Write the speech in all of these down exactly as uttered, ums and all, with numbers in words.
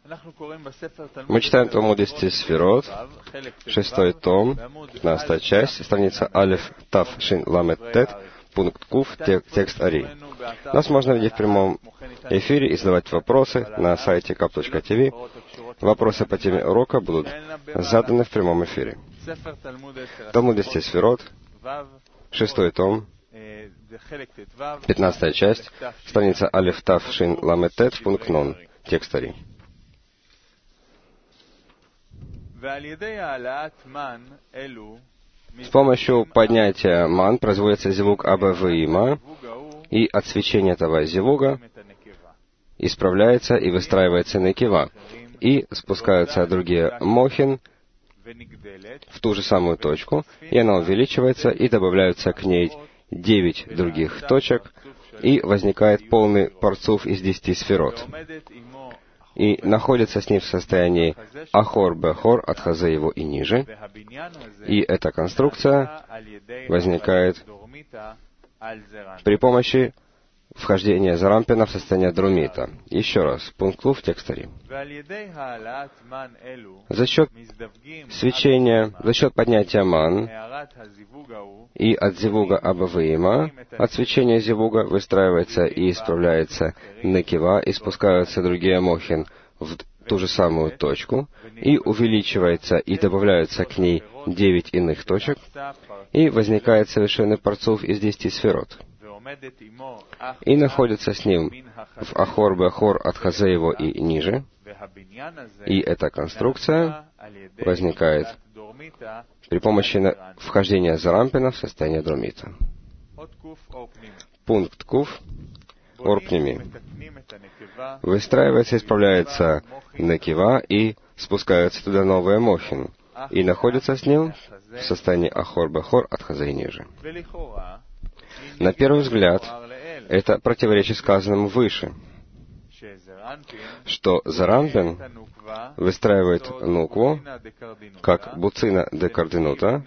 Мы читаем Талмуд десяти сферот, шестой том, пятнадцатая часть, страница Алеф Тав Шин Ламет Тет, пункт Куф, текст Ари. Нас можно видеть в прямом эфире и задавать вопросы на сайте кап точка ти ви. Вопросы по теме урока будут заданы в прямом эфире. Талмуд десяти сферот, шестой том, пятнадцатая часть, страница Алеф Тав Шин Ламет Тет, пункт Нон, текст Ари. С помощью поднятия ман производится зивуг Аба Виима, и от свечения этого зивуга исправляется и выстраивается некива, и спускаются другие мохин в ту же самую точку, и она увеличивается, и добавляются к ней девять других точек, и возникает полный парцуф из десяти сферот. И находится с ним в состоянии ахор-бехор от хазе его и ниже. И эта конструкция возникает при помощи вхождения зарампина в состояние друмита. Еще раз, пункт Лув, текст Ари. За счет свечения, за счет поднятия ман и от зивуга Аба Виима, от свечения зивуга выстраивается и исправляется некива, и спускаются другие мохин в ту же самую точку, и увеличивается и добавляются к ней девять иных точек, и возникает совершенный парцуф из десяти сферот. И находится с ним в ахор-бехор от хазе его и ниже, и эта конструкция возникает при помощи вхождения зарампина в состояние друмита. Пункт Куф, орпними. Выстраивается, исправляется некива, и спускаются туда новые мохин, и находится с ним в состоянии ахор-бехор от хазе и ниже. На первый взгляд, это противоречит сказанному выше, что зарампин выстраивает нукву, как буцина де кардинута,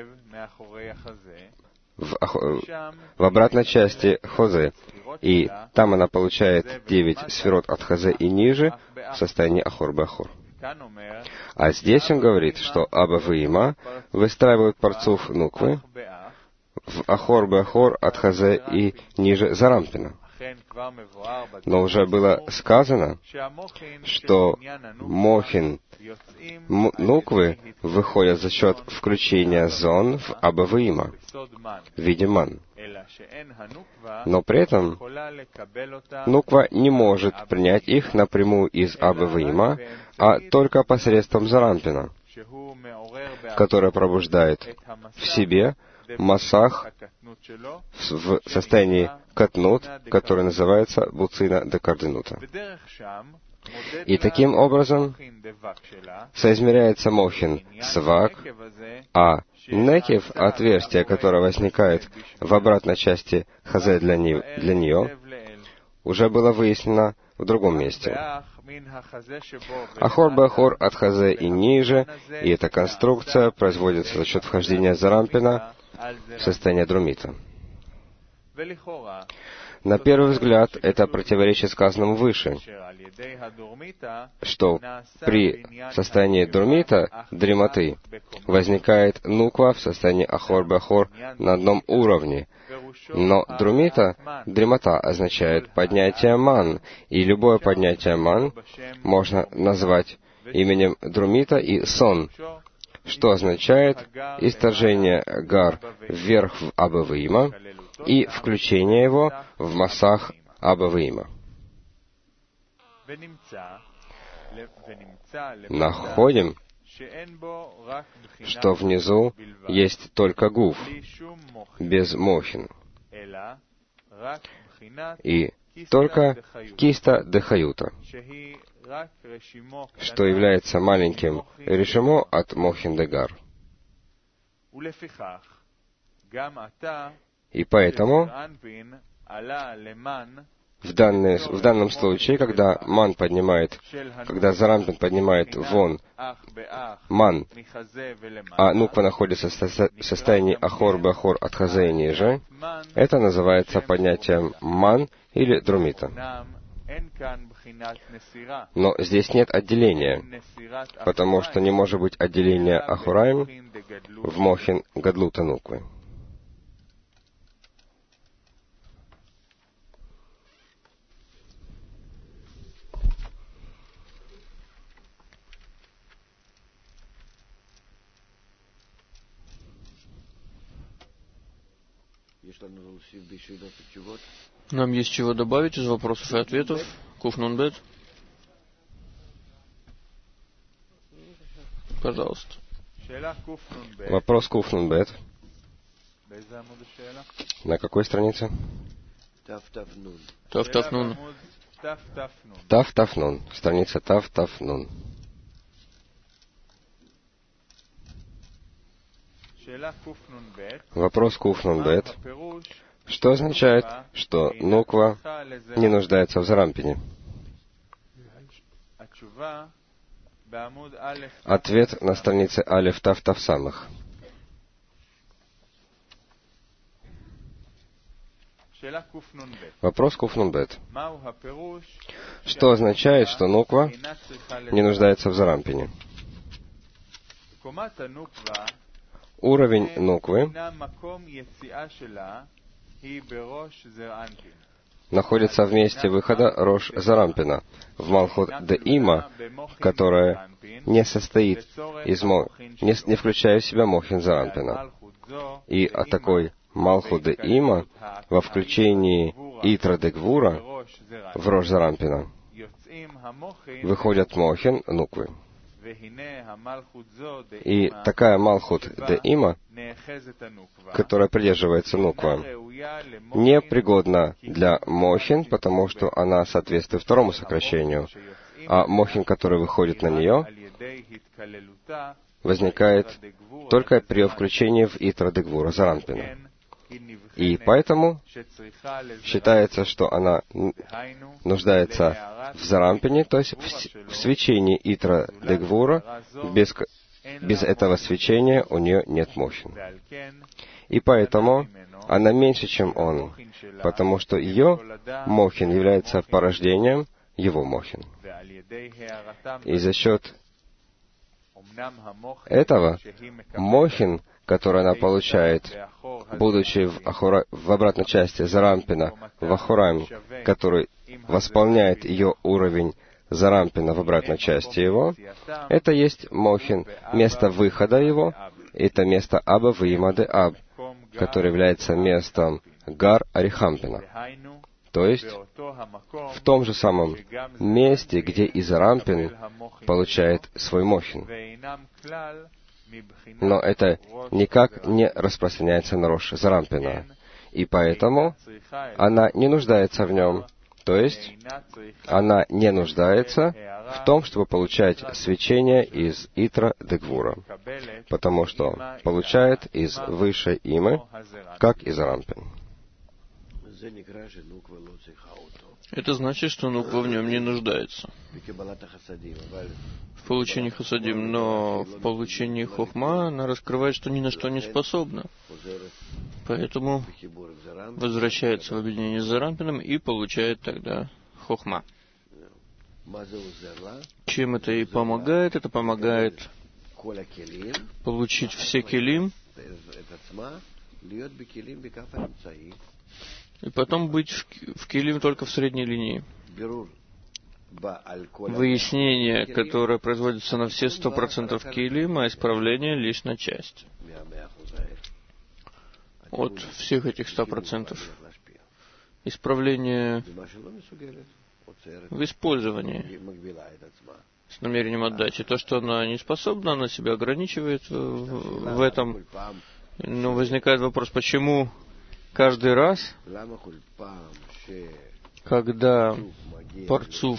в, в обратной части хозе, и там она получает девять сферот от хазе и ниже в состоянии ахор-бехор. А здесь он говорит, что Аба Виима выстраивают парцуф нуквы в ахор-бехор от хазе и ниже зарампина. Но уже было сказано, что мохин нуквы выходят за счет включения зон в Аба Виима в виде ман. Но при этом нуква не может принять их напрямую из Аба Виима, а только посредством зарампина, который пробуждает в себе массах в состоянии катнут, который называется буцина де кардинута. И таким образом соизмеряется мохин с вак, а некив, отверстие, которое возникает в обратной части хазе для, не, для нее, уже было выяснено в другом месте. Ахор-бехор от хазе и ниже, и эта конструкция производится за счет вхождения зарампина в состояние друмита. На первый взгляд, это противоречит сказанному выше, что при состоянии друмита, дремоты, возникает нуква в состоянии ахор-бехор на одном уровне. Но друмита, дремота, означает поднятие ман, и любое поднятие ман можно назвать именем друмита и сон, что означает исторжение гар вверх в Аба Виима и включение его в массах Аба Виима. Находим, что внизу есть только гуф, без мохин, и только киста де хаюта, что является маленьким решимо от мохин де гар. И поэтому в, данный, в данном случае, когда ман поднимает, когда зарампин поднимает вон ман, а нуква находится в состоянии ахор-бехор от хазе и ниже, это называется поднятием ман или друмита. Но здесь нет отделения, потому что не может быть отделения Ахураим в Мохин Гадлута Нуквы. Нам есть чего добавить из вопросов и ответов. Куфнунбет. Пожалуйста. Вопрос Куфнунбет. На какой странице? Тав-Тав-Нун. Тав-Тав-Нун. Страница Тав-Тав-Нун. Вопрос Куфнунбет. Что означает, что Нуква не нуждается в Зарампине? Ответ на странице Алеф Тав Тав Самых. Вопрос Куфнунбет. Что означает, что Нуква не нуждается в Зарампине? Уровень Нуквы находится в месте выхода Рош Зарампина, в Малхут де Има, которая не состоит из мо... не, не включая в себя Мохин Зарампина. И от такой Малхут де Има во включении Итра де Гвура в Рош Зарампина выходят Мохин Нуквы. И такая Малхут де Има, которая придерживается Нуква, не пригодна для Мохин, потому что она соответствует второму сокращению, а Мохин, который выходит на нее, возникает только при включении в Итра де Гвура Зарампина. И поэтому считается, что она нуждается в Зарампине, то есть в свечении Итра де Гвура. Без, без этого свечения у нее нет Мохин. И поэтому она меньше, чем он, потому что ее Мохин является порождением его Мохин. И за счет этого Мохин, который она получает, будучи в, Ахура... в обратной части Зарампина, в Ахураим, который восполняет ее уровень Зарампина в обратной части его, это есть Мохин, место выхода его, это место Аба Вима де Аб, которое является местом Гар Арихампина. То есть, в том же самом месте, где и Зарампин получает свой Мохин. Но это никак не распространяется на Рош Зарампина. И поэтому она не нуждается в нем. То есть, она не нуждается в том, чтобы получать свечение из Итра де Гвура, потому что получает из высшей имы, как и Зарампин. Это значит, что Нуква в нем не нуждается в получении хасадим, но в получении хохма она раскрывает, что ни на что не способна. Поэтому возвращается в объединение с Зарампином и получает тогда хохма. Чем это ей помогает? Это помогает получить все келим и потом быть в, в келим только в средней линии. Выяснение, которое производится на все сто процентов келим, а исправление лишь на часть от всех этих ста процентов. Исправление в использовании с намерением отдачи. То, что она не способна, она себя ограничивает в, в этом. Но возникает вопрос, почему каждый раз, когда Парцуф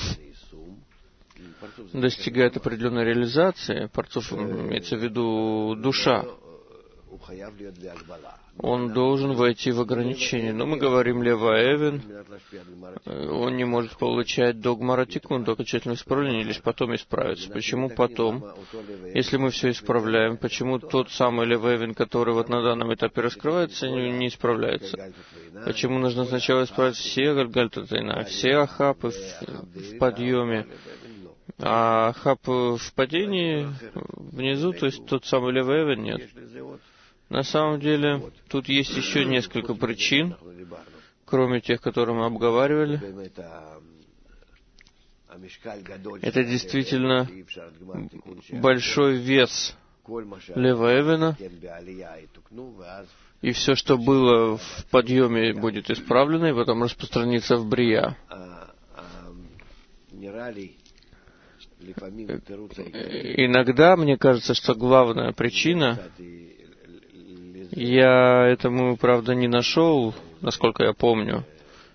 достигает определенной реализации, Парцуф имеется в виду душа, он должен войти в ограничение. Но мы говорим Лева Эвен, он не может получать до Гмара Тикун, до окончательного исправления, лишь потом исправится. Почему потом? Если мы все исправляем, почему тот самый Лева Эвен, который вот на данном этапе раскрывается, не, не исправляется? Почему нужно сначала исправить все Гальгальта Тайна, все Ахапы в, в подъеме, а Ахап в падении внизу, то есть тот самый Лева Эвен, нет? На самом деле, тут есть еще несколько причин, кроме тех, которые мы обговаривали. Это действительно большой вес Лева Эвена, и все, что было в подъеме, будет исправлено, и потом распространится в Брия. Иногда мне кажется, что главная причина, я этому, правда, не нашел, насколько я помню,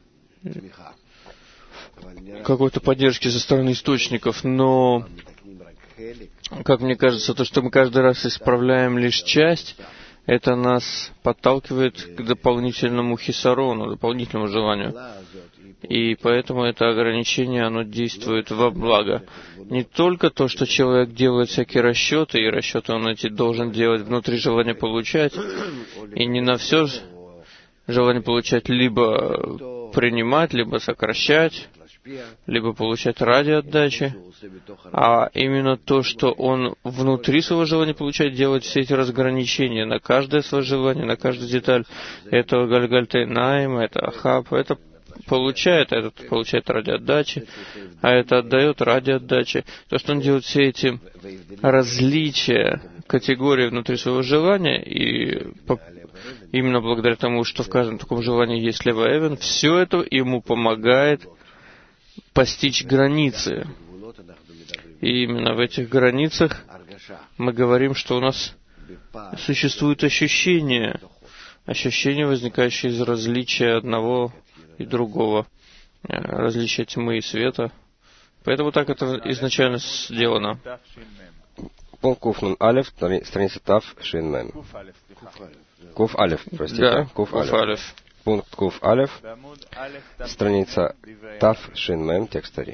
какой-то поддержки со стороны источников, но, как мне кажется, то, что мы каждый раз исправляем лишь часть, это нас подталкивает к дополнительному хисарону, дополнительному желанию. И поэтому это ограничение, оно действует во благо. Не только то, что человек делает всякие расчеты, и расчеты он эти должен делать внутри желания получать, и не на все желание получать либо принимать, либо сокращать, либо получать ради отдачи, а именно то, что он внутри своего желания получать, делать все эти разграничения на каждое свое желание, на каждую деталь. Это Гальгальтайнаим, это Ахаб, это получает, а этот получает ради отдачи, а это отдает ради отдачи. То, что он делает все эти различия категории внутри своего желания, и по, именно благодаря тому, что в каждом таком желании есть Лева Эвен, все это ему помогает постичь границы. И именно в этих границах мы говорим, что у нас существует ощущение, ощущение, возникающее из различия одного и другого, различия тьмы и света. Поэтому так это изначально сделано. Пункт Куф Нун Алеф, страница Тав Шин Мем. Куф Алеф, простите. Да, Куф Куф Алеф. Пункт Куф Алеф, страница Тав Шин Мем, текст Ари.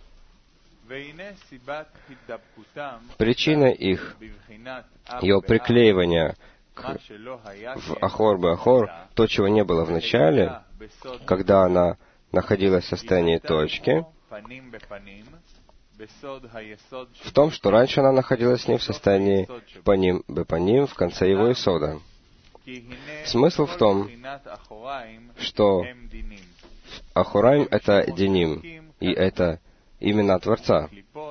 Причина их, ее приклеивания к, в Ахор Беахор, то, чего не было в начале, когда она находилась в состоянии точки, в том, что раньше она находилась с ним в состоянии паним бепаним в конце его исода. Смысл в том, что Ахураим — это Диним, и это имена Творца,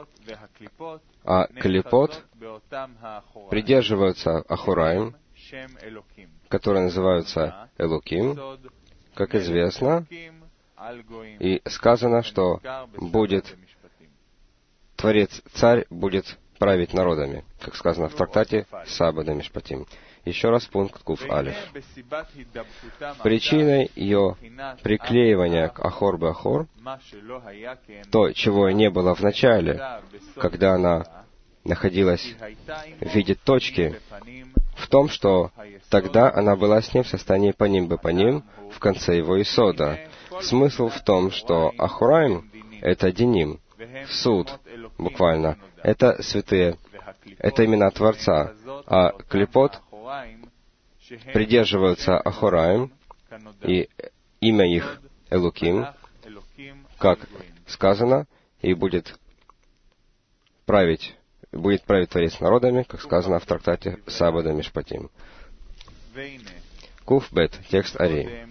а Клипот придерживаются Ахураим, которые называются Элоким, как известно, и сказано, что будет Творец, Царь будет править народами, как сказано в трактате Сабада Мишпатим. Еще раз пункт Куф Алеф. Причиной ее приклеивания к Ахор Беахор, то, чего не было в начале, когда она находилась в виде точки, в том, что тогда она была с ним в состоянии паним бепаним в конце его исода. Смысл в том, что Ахураим — это Диним, суд, буквально, это святые, это имена Творца, а Клипот придерживаются Ахураим, и имя их Элуким, как сказано, и будет править, будет править Творец народами, как сказано в трактате Сабада Мишпатим. Куф Бет, текст Ари.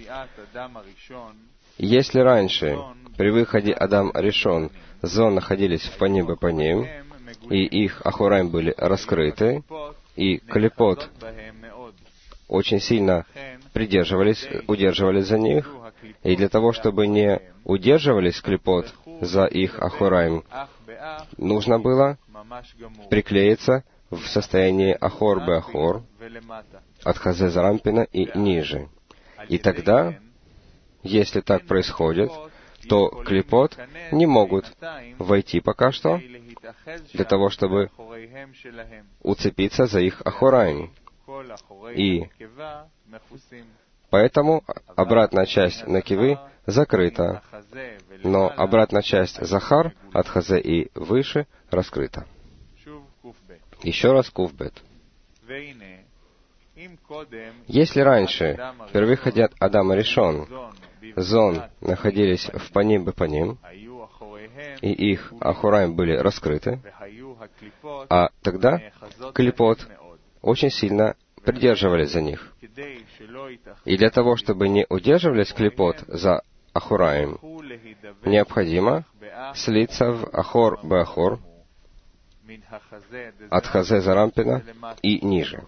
Если раньше, при выходе Адам Аришон, зон находились в паним бепаним, и их Ахураим были раскрыты, и Клипот очень сильно придерживались, удерживались за них, и для того, чтобы не удерживались Клипот за их Ахураим, нужно было приклеиться в состоянии Ахор Беахор, от Хазе Зарампина и ниже. И тогда, если так происходит, то Клипот не могут войти пока что для того, чтобы уцепиться за их Ахураим. И поэтому обратная часть накивы закрыта, но обратная часть захар от хазе и выше раскрыта. Еще раз куфбет. Если раньше, в первых Адама решен, зон находились в паним бы паним, и их ахураим были раскрыты, а тогда клипот очень сильно придерживались за них. И для того, чтобы не удерживались клипот за ахураим, необходимо слиться в ахор беахор, от хазе зарампина и ниже.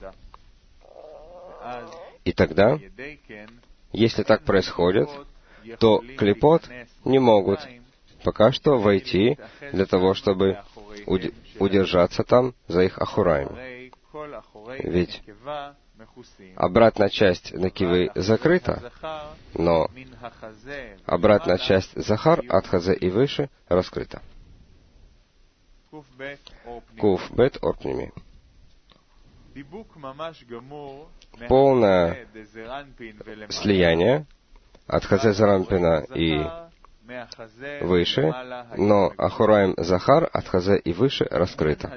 И тогда, если так происходит, то клипот не могут пока что войти для того, чтобы удержаться там за их ахураем. Ведь обратная часть накивы закрыта, но обратная часть захар от хазе и выше раскрыта. Куф бет орпними. Полное слияние от хазе зарампина и выше, но ахураим захар от хазе и выше раскрыто.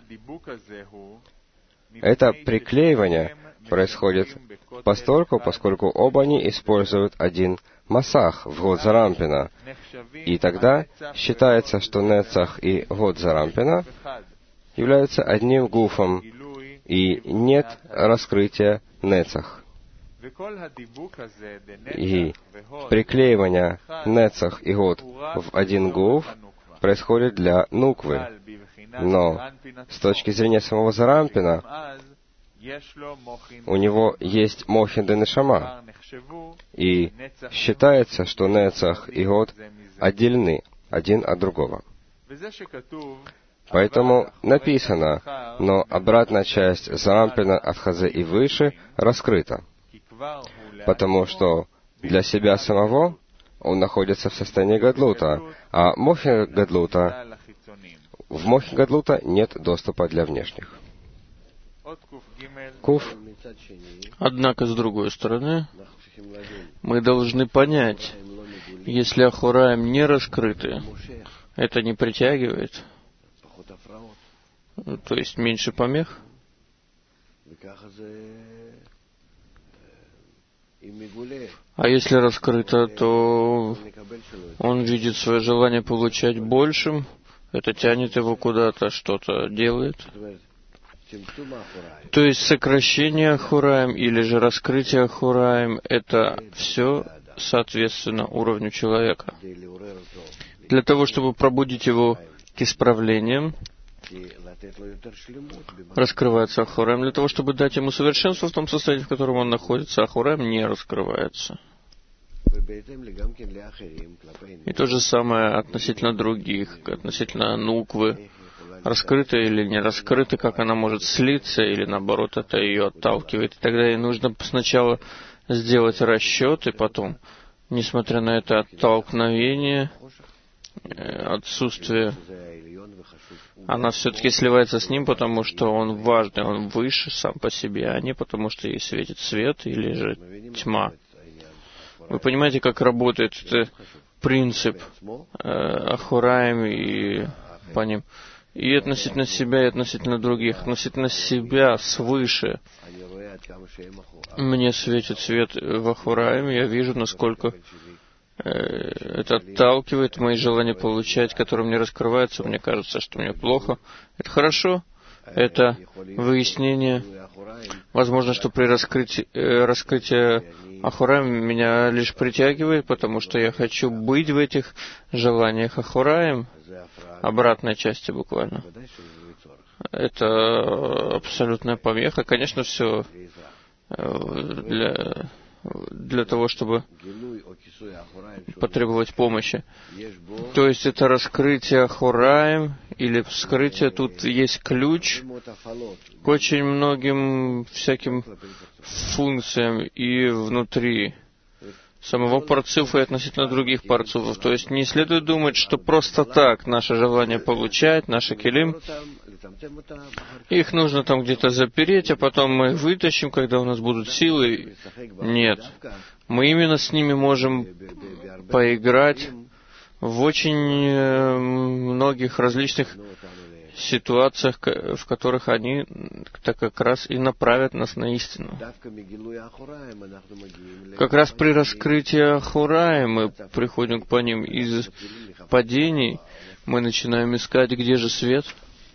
Это приклеивание происходит постольку, поскольку оба они используют один масах в год зарампина, и тогда считается, что нецах и год зарампина являются одним гуфом, и нет раскрытия нецах. И приклеивание нецах и год в один гуф происходит для нуквы. Но с точки зрения самого зарампина, у него есть мохин де нешама, и считается, что нецах и год отдельны один от другого. Поэтому написано, но обратная часть зарампина от хазе и выше раскрыта, потому что для себя самого он находится в состоянии гадлута, а мохин гадлута, в мохин гадлута нет доступа для внешних. Куф. Однако, с другой стороны, мы должны понять, если ахураим не раскрыты, это не притягивает, то есть меньше помех. А если раскрыто, то он видит свое желание получать большим, это тянет его куда-то, что-то делает. То есть сокращение ахураим или же раскрытие ахураим — это все соответственно уровню человека. Для того, чтобы пробудить его к исправлениям, раскрывается ахураим. Для того, чтобы дать ему совершенство в том состоянии, в котором он находится, ахураим не раскрывается. И то же самое относительно других, относительно нуквы. Раскрыта или не раскрыта, как она может слиться, или наоборот, это ее отталкивает. И тогда ей нужно сначала сделать расчет, и потом, несмотря на это оттолкновение, отсутствие, она все-таки сливается с ним, потому что он важный, он выше сам по себе, а не потому что ей светит свет или же тьма. Вы понимаете, как работает этот принцип э, ахураим и по ним? И относительно себя, и относительно других. Относительно себя свыше мне светит свет в ахураиме, я вижу, насколько э, это отталкивает мои желания получать, которые мне раскрываются. Мне кажется, что мне плохо. Это хорошо. Это выяснение. Возможно, что при раскрытии, э, раскрытии ахураим меня лишь притягивает, потому что я хочу быть в этих желаниях ахураим, обратной части буквально. Это абсолютная помеха. Конечно, все для, для того, чтобы потребовать помощи. То есть это раскрытие ахураим или вскрытие. Тут есть ключ к очень многим всяким функциям и внутри самого парцуфа и относительно других парцуфов. То есть не следует думать, что просто так наше желание получать, наши келим, их нужно там где-то запереть, а потом мы их вытащим, когда у нас будут силы. Нет. Мы именно с ними можем поиграть в очень многих различных ситуациях, в которых они так как раз и направят нас на истину. Как раз при раскрытии Ахурая мы приходим к по ним из падений, мы начинаем искать, где же свет.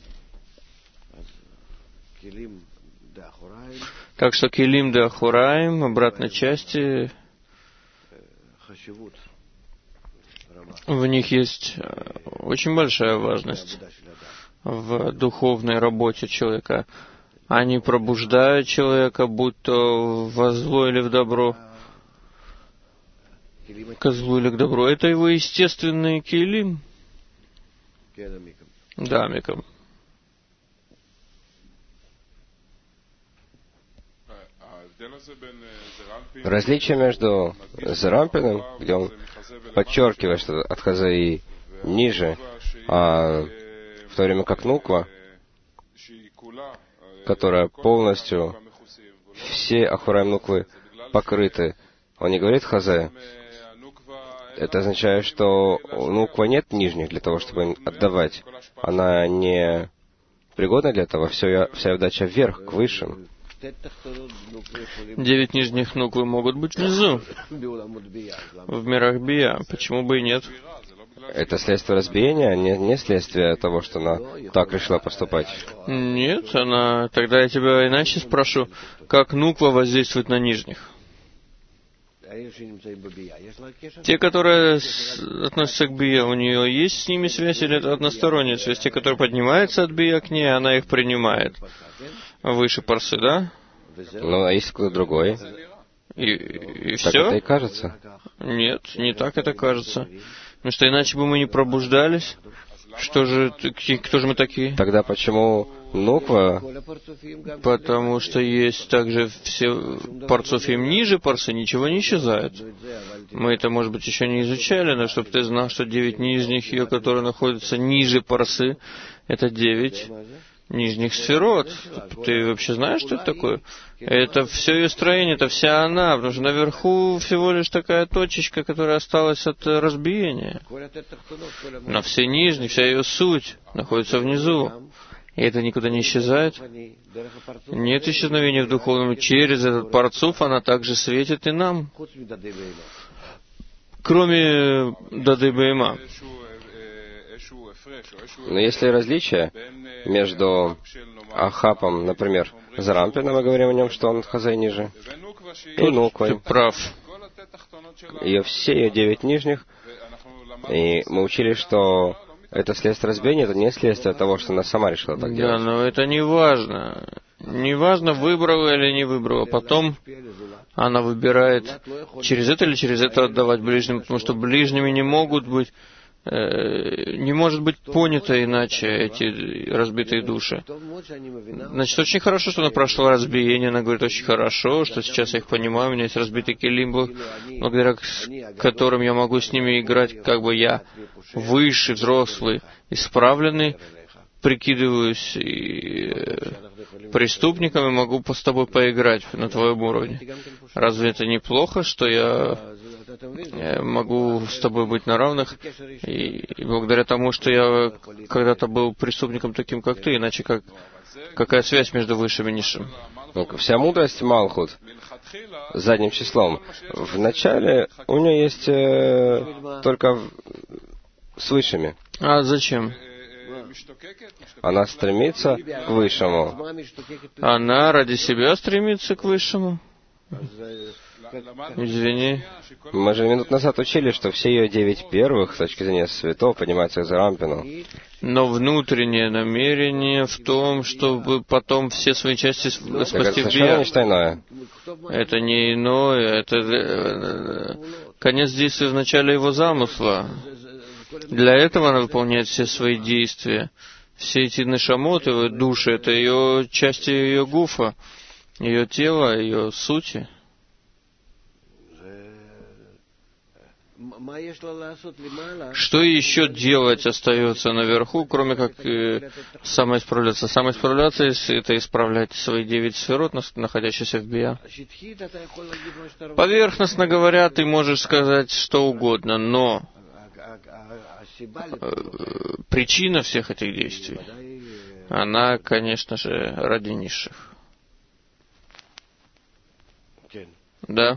Так что Келим де Ахураим, обратной части, в них есть очень большая важность в духовной работе человека. Они пробуждают человека, будь то во зло или в добро, ко злу или к добру. Это его естественный келим. Да, Микам. Различие между Зерампином, где он подчеркивает, что от Хазаи ниже, а в то время как Нуква, которая полностью, все Ахураим Нуквы покрыты, он не говорит Хазе. Это означает, что у Нуква нет нижних для того, чтобы им отдавать. Она не пригодна для этого, все, вся удача вверх, к высшим. Девять нижних Нуквы могут быть внизу, в мирах Бия. Почему бы и нет? Это следствие разбиения, не, не следствие того, что она так решила поступать. Нет, она... Тогда я тебя иначе спрошу, как Нуква воздействует на нижних? Те, которые с... относятся к Бия, у нее есть с ними связь или это односторонняя связь? Те, которые поднимаются от Бия к ней, она их принимает. Выше парсы, да? Ну, а есть кто-то другой. И, и так все? Это и кажется. Нет, не так это кажется. Потому что иначе бы мы не пробуждались. Что же, кто же мы такие? Тогда почему Нуква? Потому что есть также все парцуфим ниже парсы, ничего не исчезает. Мы это, может быть, еще не изучали, но чтобы ты знал, что девять нижних ее, которые находятся ниже парсы, это девять нижних сферот. Ты вообще знаешь, что это такое? Это все ее строение, это вся она, потому что наверху всего лишь такая точечка, которая осталась от разбиения. Но все нижние, вся ее суть находится внизу. И это никуда не исчезает. Нет исчезновения в духовном. Через этот парцуф она также светит и нам. Кроме Дады Бейма. Но есть ли различие между Ахапом, например, Зарампином, мы говорим о нем, что он Хазай ниже, и Нуквой. Ты прав. Ее все ее девять нижних, и мы учили, что это следствие разбиения, это не следствие того, что она сама решила так делать. Да, но это не важно. Не важно, выбрала или не выбрала. Потом она выбирает, через это или через это отдавать ближним, потому что ближними не могут быть, не может быть понято иначе эти разбитые души. Значит, очень хорошо, что она прошла разбиение, она говорит, очень хорошо, что сейчас я их понимаю, у меня есть разбитые келимбы, благодаря которым я могу с ними играть, как бы я выше, взрослый, исправленный, прикидываюсь и преступником и могу с тобой поиграть на твоем уровне. Разве это неплохо, что я могу с тобой быть на равных, и, и благодаря тому, что я когда-то был преступником таким, как ты, иначе как, какая связь между высшим и низшим? Ну, вся мудрость Малхут задним числом. Вначале у нее есть э, только с высшими. А зачем? Она стремится к высшему. Она ради себя стремится к высшему? Извини. Мы же минут назад учили, что все ее девять первых, с точки зрения святого, поднимаются к Зарампину. Но внутреннее намерение в том, чтобы потом все свои части спасти в Бия. Это иное. Это не иное, это конец действия в начале его замысла. Для этого она выполняет все свои действия. Все эти нешамоты, души, это ее части ее гуфа, ее тела, ее сути. Что еще делать остается наверху, кроме как э, самоисправляться? Самоисправляться — это исправлять свои девять сферот, находящиеся в Бия. Поверхностно говоря, ты можешь сказать что угодно, но э, причина всех этих действий, она, конечно же, ради низших. Да?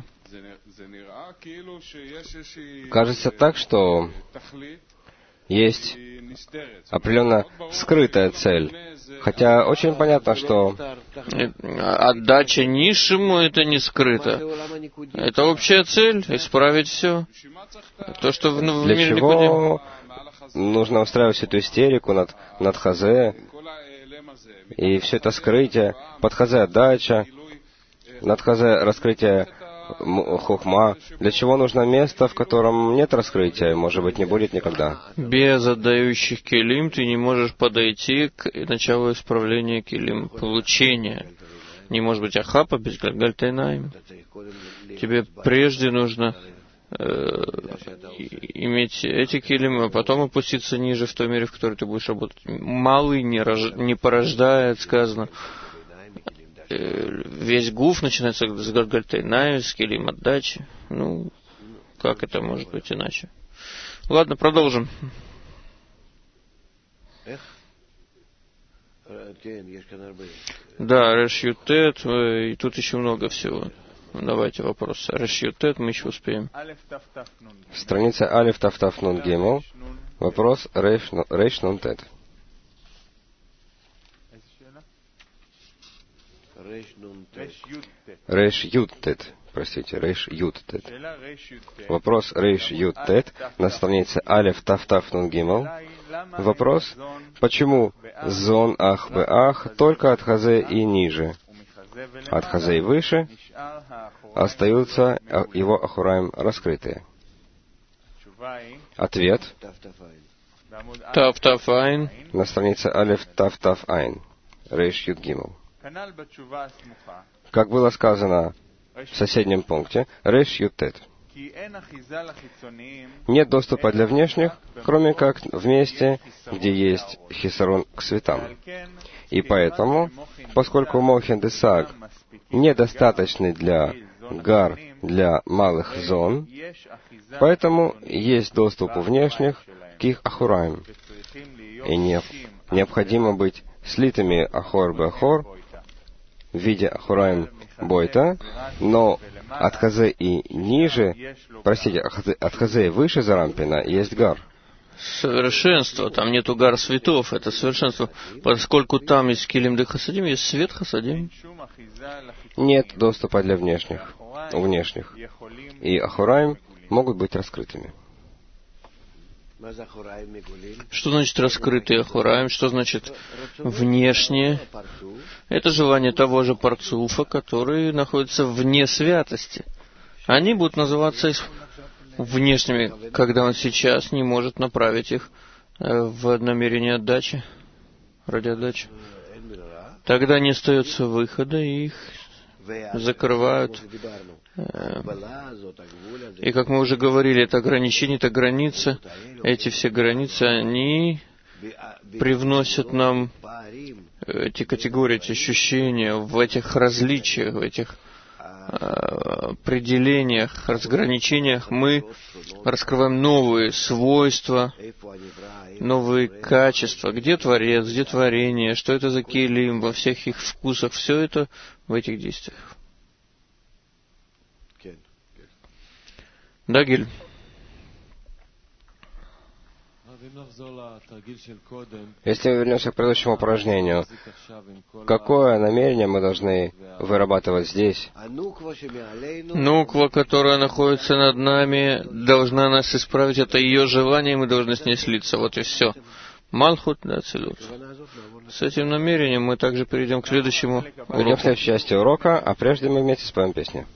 Кажется так, что есть определенно скрытая цель. Хотя очень понятно, что отдача низшему — это не скрыто. Это общая цель — исправить все. То, что в, в для мире чего нужно устраивать эту истерику над, над Хазе, и все это скрытие, под Хазе отдача, над Хазе раскрытие хохма. Для чего нужно место, в котором нет раскрытия, может быть, не будет никогда? Без отдающих килим ты не можешь подойти к началу исправления килим, получения. Не может быть ахапа без гальгальтайнаим. Тебе прежде нужно э, иметь эти килим, а потом опуститься ниже в том мире, в который ты будешь работать. Малый не, рож... не порождает, сказано. Весь гуф начинается с гальгальтайнаим, с килим отдачи. Ну, как это может быть иначе? Ладно, продолжим. Да, Реш Ютет, и тут еще много всего. Давайте вопрос. Реш Ютет, мы еще успеем. Страница Алиф Таф Таф Нун Гимел. Вопрос Реш Нун Тет. Реш Ютет. Простите, Реш Ютет. Вопрос Реш Ютет на странице Алиф Таф Таф Нун Гимел. Вопрос, почему Зон Ах Бе Ах только от Хазе и ниже, от Хазе и выше остаются его Ахураим раскрытые? Ответ. Таф Таф Айн. На странице Алиф Таф Таф Айн. Реш Ют Гимел. Как было сказано в соседнем пункте, Реш Ютет. Нет доступа для внешних, кроме как в месте, где есть хисарон к светам. И поэтому, поскольку Мохин де Саг недостаточный для гар, для малых зон, поэтому есть доступ у внешних к их ахураим. И не, необходимо быть слитыми ахор-бе-ахор в виде ахураим бойта, но от Хазе и ниже, простите, от Хазе и выше Зарампина есть гар. Совершенство. Там нету гар светов. Это совершенство. Поскольку там есть килим де хасадим, есть свет хасадим. Нет доступа для внешних, у внешних. И ахураим могут быть раскрытыми. Что значит раскрытый ахураим? Что значит внешнее? Это желание того же парцуфа, который находится вне святости. Они будут называться внешними, когда он сейчас не может направить их в намерение отдачи, ради отдачи. Тогда не остается выхода, и их закрывают. И, как мы уже говорили, это ограничение, это граница. Эти все границы, они привносят нам эти категории, эти ощущения в этих различиях, в этих определениях, разграничениях. Мы раскрываем новые свойства, новые качества. Где Творец, где творение, что это за килим, во всех их вкусах. Все это в этих действиях. Да, Гиль? Если мы вернемся к предыдущему упражнению, какое намерение мы должны вырабатывать здесь? Нуква, которая находится над нами, должна нас исправить. Это ее желание, и мы должны с ней слиться. Вот и все. Малхут, да, Цилут. С этим намерением мы также перейдем к следующему уроку. Перейдем к следующей части урока, а прежде мы вместе споем песню.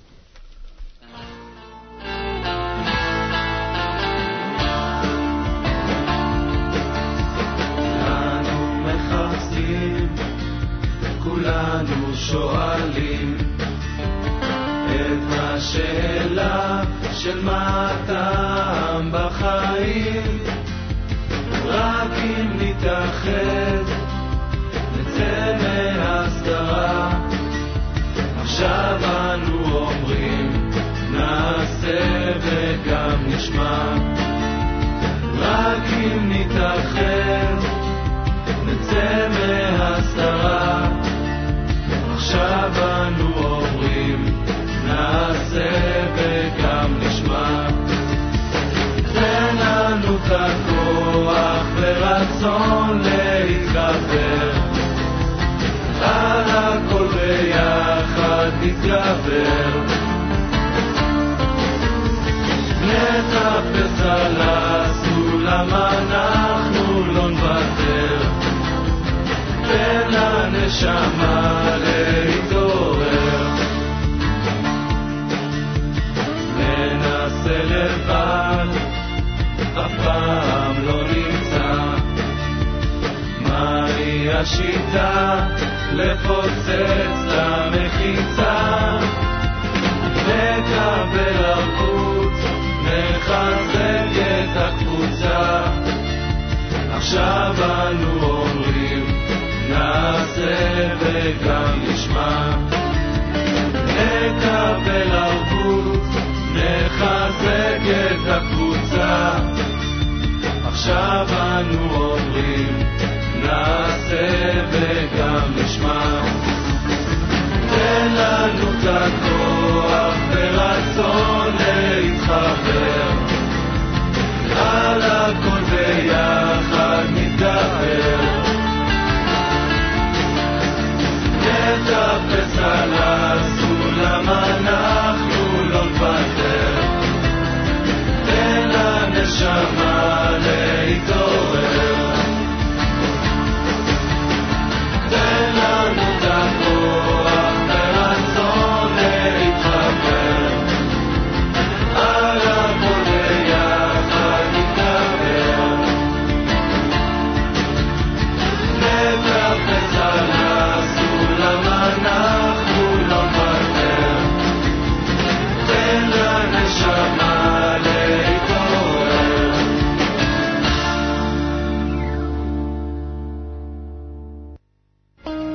כולנו שואלים את מה השאלה של מה הטעם בחיים, רק אם נתאחד נצא מהסתרה. עכשיו אנו אומרים נעשה וגם נשמע, רק אם נתאחד נצא מהסתרה. עכשיו אנו אומרים נעשה וגם נשמע. תן לנו את הכוח ורצון להתגבר, על הכל ביחד נתגבר. נטפס על הסולם, אנחנו לא נוותר. תן לנשמה להתעורר. ננסה לבד, אף פעם לא נמצא מהי השיטה לפוצץ למחיצה. נקבל ערבות, נחזק את הקבוצה. עכשיו אנו אומרים נעשה וגם נשמע, נקבל ערבות, נחזק את הקבוצה. עכשיו אנו אומרים נעשה וגם נשמע. תן לנו את